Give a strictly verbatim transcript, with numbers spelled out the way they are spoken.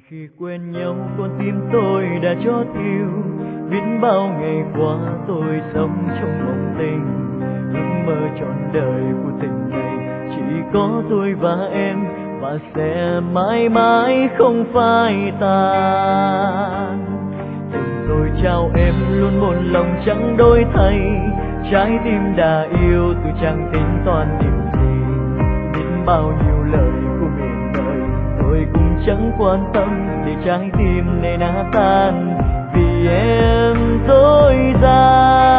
Khi quen nhau con tim tôi đã chót yêu, biết bao ngày qua tôi sống trong mộng tình. Ước mơ trọn đời của tình này chỉ có tôi và em, và sẽ mãi mãi không phai tàn. Tình tôi trao em luôn một lòng chẳng đổi thay, trái tim đã yêu tôi chẳng tính toán điều gì. Biết bao nhiêu lời của biển đời tôi cũng chẳng quan tâm, để trái tim này nát tan vì em dối gian.